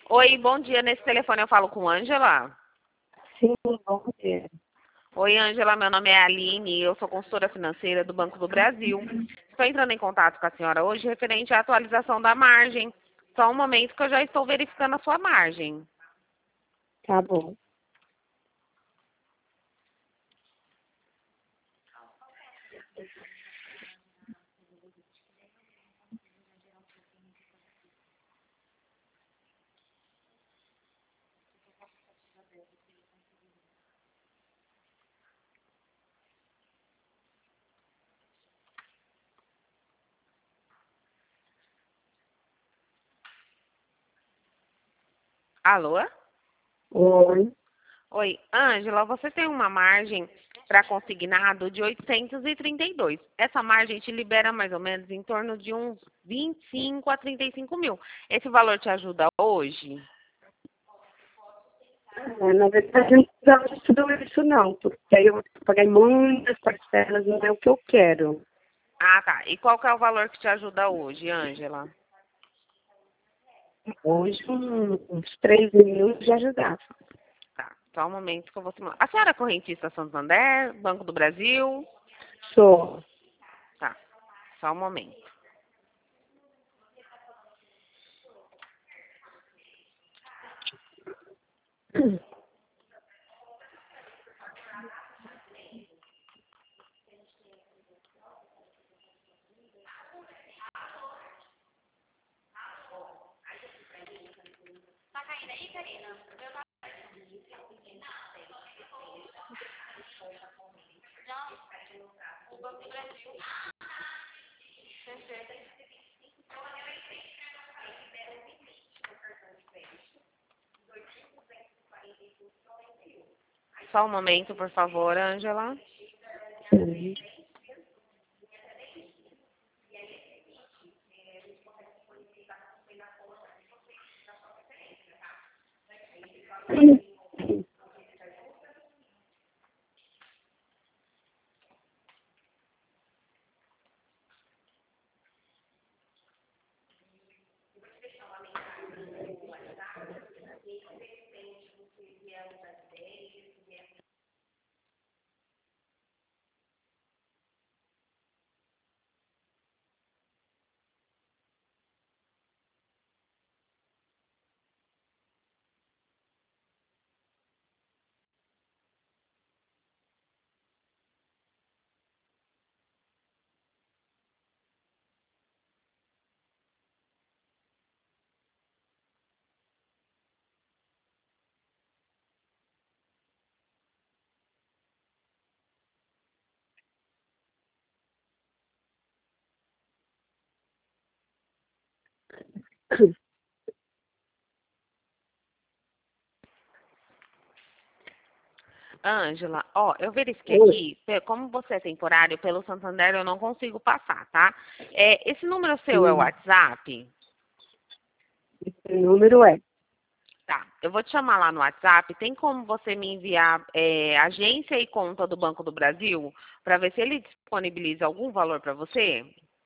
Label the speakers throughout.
Speaker 1: Oi, bom dia. Nesse telefone eu falo com Ângela.
Speaker 2: Sim, bom dia.
Speaker 1: Oi, Ângela. Meu nome é Aline. Eu sou consultora financeira do Banco do Brasil. Estou entrando em contato com a senhora hoje referente à atualização da margem. Só um momento que eu já estou verificando a sua margem.
Speaker 2: Tá bom.
Speaker 1: Alô?
Speaker 2: Oi.
Speaker 1: Oi, Ângela, você tem uma margem para consignado de 832. Essa margem te libera mais ou menos em torno de uns 25 a 35 mil. Esse valor te ajuda hoje?
Speaker 2: Na verdade, eu não precisava de tudo isso, não, porque aí eu vou pagar em muitas parcelas, não é o que eu quero.
Speaker 1: Ah, tá. E qual que é o valor que te ajuda hoje, Ângela?
Speaker 2: Hoje, uns 3 mil já ajudava.
Speaker 1: Tá, só um momento que eu vou te mandar. A senhora é correntista Santander, Banco do Brasil?
Speaker 2: Sou.
Speaker 1: Tá, só um momento. Só um momento, por favor, Ângela.
Speaker 2: Sim.
Speaker 1: Ângela, ó, eu verifiquei
Speaker 2: Oi.
Speaker 1: aqui, como você é temporário, pelo Santander eu não consigo passar, tá? Esse número seu é o
Speaker 2: Sim.
Speaker 1: WhatsApp?
Speaker 2: Esse número é.
Speaker 1: Tá, eu vou te chamar lá no WhatsApp. Tem como você me enviar agência e conta do Banco do Brasil para ver se ele disponibiliza algum valor para você?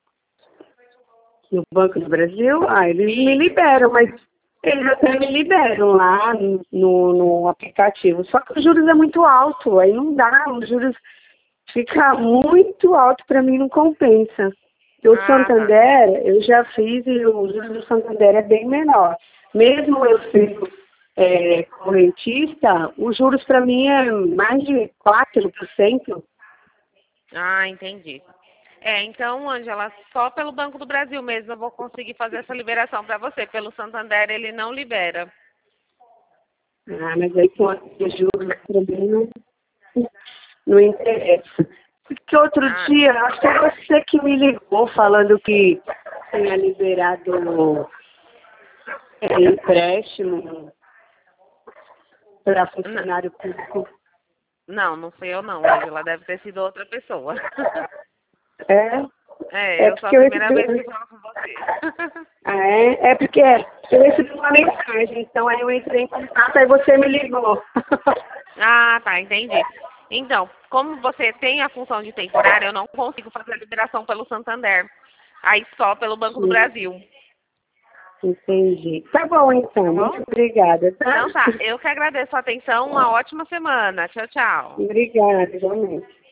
Speaker 2: No Banco do Brasil, eles me
Speaker 1: Isso.
Speaker 2: liberam, mas eles até me liberam lá no aplicativo. Só que os juros é muito alto, aí não dá, os juros fica muito alto, para mim não compensa. E o
Speaker 1: Ah, tá.
Speaker 2: Santander, eu já fiz e o juros do Santander é bem menor. Mesmo eu sendo correntista, os juros para mim é mais de 4%.
Speaker 1: Ah, entendi. Então, Ângela, só pelo Banco do Brasil mesmo eu vou conseguir fazer essa liberação para você. Pelo Santander ele não libera.
Speaker 2: Mas aí com os juros para mim não interessa. Porque outro
Speaker 1: Ah,
Speaker 2: dia, acho que é você que me ligou falando que tinha liberado empréstimo para
Speaker 1: n-
Speaker 2: funcionário público.
Speaker 1: não, não fui eu não, Ângela. Deve ter sido outra pessoa.
Speaker 2: É, é
Speaker 1: Eu sou a
Speaker 2: porque eu
Speaker 1: primeira vez
Speaker 2: recebi.
Speaker 1: que falo com você.
Speaker 2: É porque eu recebi uma mensagem, então aí eu entrei em contato, aí você me ligou.
Speaker 1: Ah, tá, entendi. Então, como você tem a função de temporária, eu não consigo fazer a liberação pelo Santander. Aí só pelo Banco do
Speaker 2: Sim.
Speaker 1: Brasil.
Speaker 2: Entendi. Tá bom, então.
Speaker 1: Tá bom?
Speaker 2: Muito obrigada, tá?
Speaker 1: Então tá, eu que agradeço a atenção, uma ótima semana. Tchau, tchau.
Speaker 2: Obrigada, igualmente.